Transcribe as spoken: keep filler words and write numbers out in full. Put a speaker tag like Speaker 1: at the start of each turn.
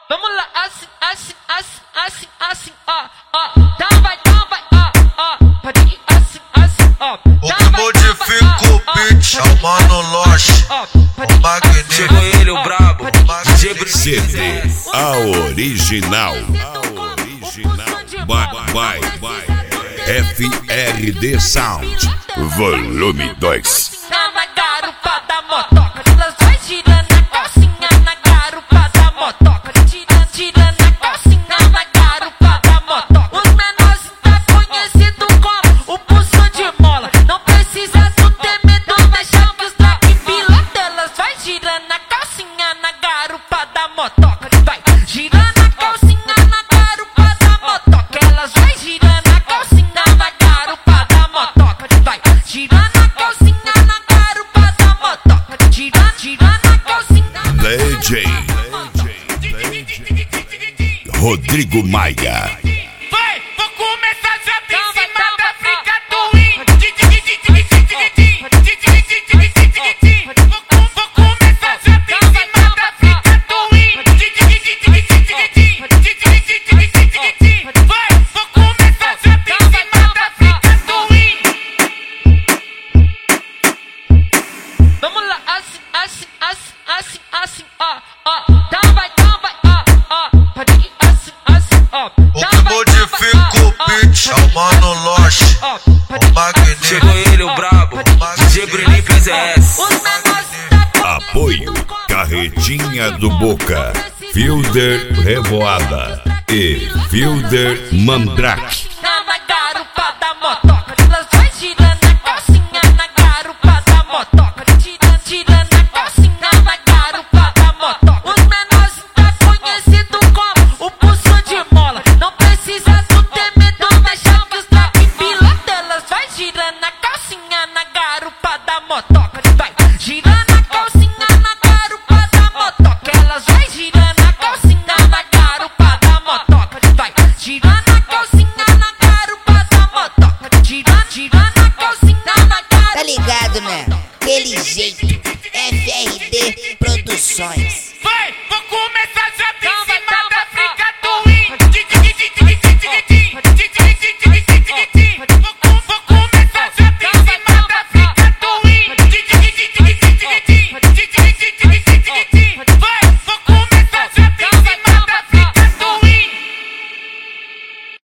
Speaker 1: Vamos lá, assim, assim, assim, assim, assim, ó, ó. Então vai, então vai, ó, ó. Pode ir assim, assim, ó.
Speaker 2: O que modifica o beat é o Mano Loche, o Magneto.
Speaker 3: Chegou ele, o brabo, D J
Speaker 4: C D, a original. A original. Vai, vai, vai. F R D Sound, volume dois.
Speaker 1: Na garupa da motoca, elas vai girando a calcinha na garupa da motoca. Tirando, tirando a calcinha na garupa da motoca. Os menores tá conhecido como o pulso de mola. Não precisa tu ter medo, deixa que os black pila delas vai girando a calcinha na garupa da motoca. Vai girando a calcinha na garupa da motoca. Elas vai girando a calcinha na garupa da motoca. Vai girando a calcinha na garupa da motoca. Girando, girando a calcinha.
Speaker 4: D J Rodrigo Maia.
Speaker 5: Vai, vou começar já em cima da África do Índio. Vou começar já em cima da África do Índio. Vai, vou começar já em cima da África do Índio.
Speaker 1: Vamos lá, assim, assim, assim, assim, assim, ó, ó. Então vai, então vai, ó, ó. Pode ir assim, assim, ó.
Speaker 2: O que modifica o beat é o Mano Loche, o Magneto.
Speaker 3: Chegou ele, o brabo, D J Bruninho P Z S.
Speaker 1: Os menores tá
Speaker 4: Apoio Carretinha do Boca, Fielder Revoada e Fielder Mandrake.
Speaker 1: na garupa da motoca, elas vai girando a calcinha na garupa da motoca. Tirando, tirando a calcinha na garupa da motoca. Os menores tá conhecido como o pulso de mola. Não precisa tu ter medo, deixa que os black pila delas vai girando a calcinha na garupa da motoca. Vai girando a calcinha na garupa da motoca. Elas vai girando a calcinha na garupa da motoca. Vai girando a calcinha na garupa da motoca. Girando, girando a calcinha na garupa.
Speaker 6: Tá ligado, né? Aquele jeito. F R D Produções.
Speaker 5: Vai, vou começar já em cima da África do Índio.